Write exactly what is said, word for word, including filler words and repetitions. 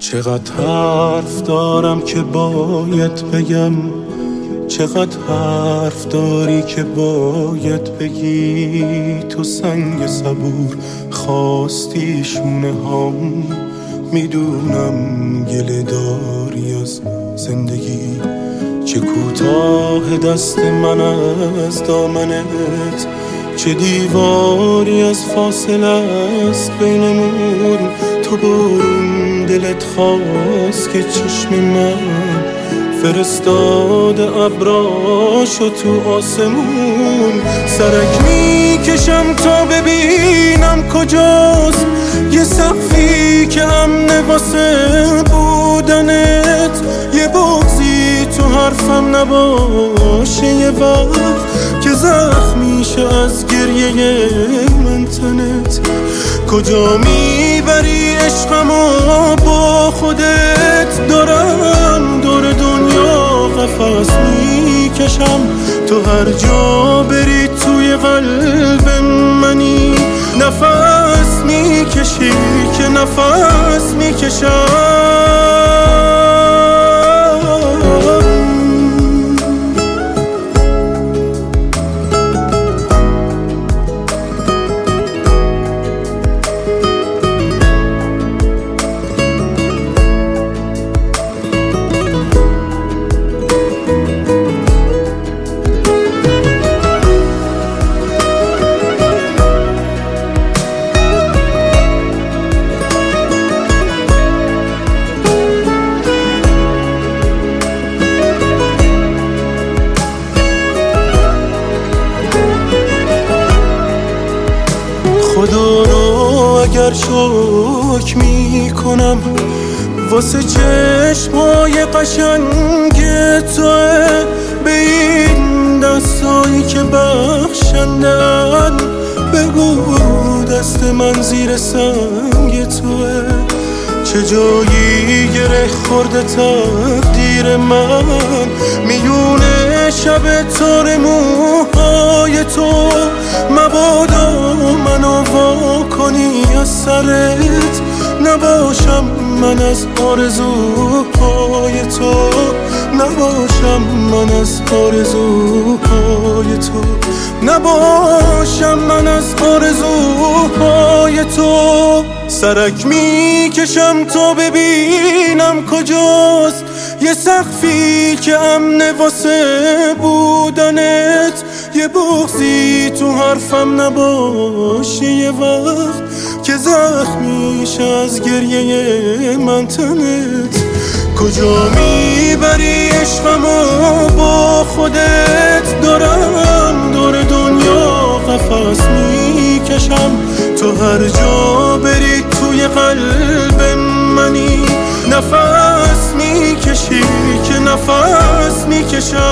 چقدر حرف دارم که باید بگم، چقدر حرف داری که باید بگی. تو سنگ صبور خواستی شونه هم، میدونم گله داری از زندگی. چه کوتاه دست من از دامنت، چه دیواری از فاصله است بینمون. تو برون دلت خواست که چشم من فرستاده ابراشو تو آسمون. سرک میکشم تا ببینم کجاست یه سقفی که امنه واسه بودنت. یه بغضی تو حرفم نباشه، یه وقت که زخم میشه از گریه من تنت. کجا میبری عشقمو با خودت؟ دارم دور دنیا قفس میکشم، تو هر جا بری توی قلب منی. نفس میکشی که نفس میکشم. خدا رو اگر شکر میکنم واسه چشمای قشنگ توه، به این دستایی که بخشندن. بگو دست من زیر سنگ توه، چه جایی گره خورده تقدیر من. میونه شب تار موهای تو، مبادا منو وا کنی از سرت. نباشم من از آرزوهای تو، نباشم من از آرزوهای تو، نباشم من از آرزوهای تو. سرک میکشم تا ببینم کجاست یه سقفی که امنه واسه بودنت. یه بغضی تو حرفم نباشه، یه وقت که زخمیش از گریه من تنت. کجا میبری عشقمو با خودت؟ دارم دور دنیا قفس میکشم، تو هر جا بری توی قلب منی. نفس میکشی که نفس میکشم.